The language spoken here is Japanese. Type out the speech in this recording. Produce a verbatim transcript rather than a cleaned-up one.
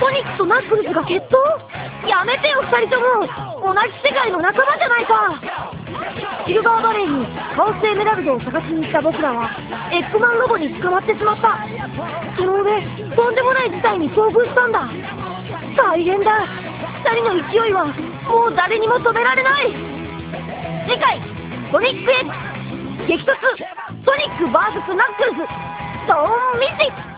ソニックとナックルズが決闘？やめてよ二人とも。同じ世界の仲間じゃないか。シルバーバレーにカオスエメラルドを探しに行った僕らはエッグマンロボに捕まってしまった。その上とんでもない事態に遭遇したんだ。大変だ。二人の勢いはもう誰にも止められない。次回ソニック X 激突ソニック ブイエス ナックルズドーンミスイ。